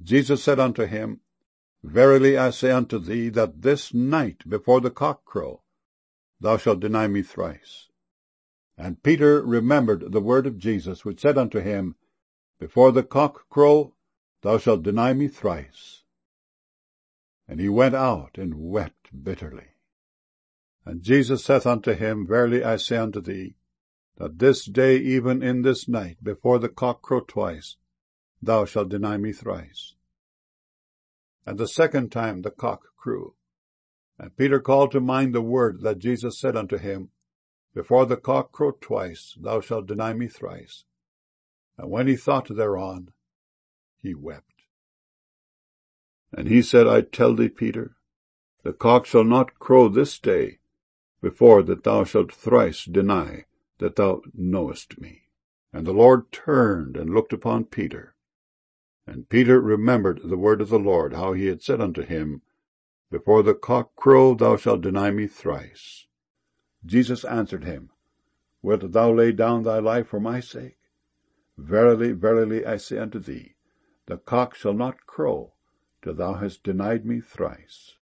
Jesus said unto him, Verily I say unto thee, that this night before the cock crow, thou shalt deny me thrice. And Peter remembered the word of Jesus, which said unto him, Before the cock crow, thou shalt deny me thrice. And he went out and wept bitterly. And Jesus saith unto him, Verily I say unto thee, that this day, even in this night, before the cock crow twice, thou shalt deny me thrice. And the second time the cock crew. And Peter called to mind the word that Jesus said unto him, Before the cock crow twice, thou shalt deny me thrice. And when he thought thereon, he wept. And he said, I tell thee, Peter, the cock shall not crow this day, before that thou shalt thrice deny that thou knowest me. And the Lord turned and looked upon Peter. And Peter remembered the word of the Lord, how he had said unto him, Before the cock crow, thou shalt deny me thrice. Jesus answered him, Wilt thou lay down thy life for my sake? Verily, verily, I say unto thee, the cock shall not crow till thou hast denied me thrice.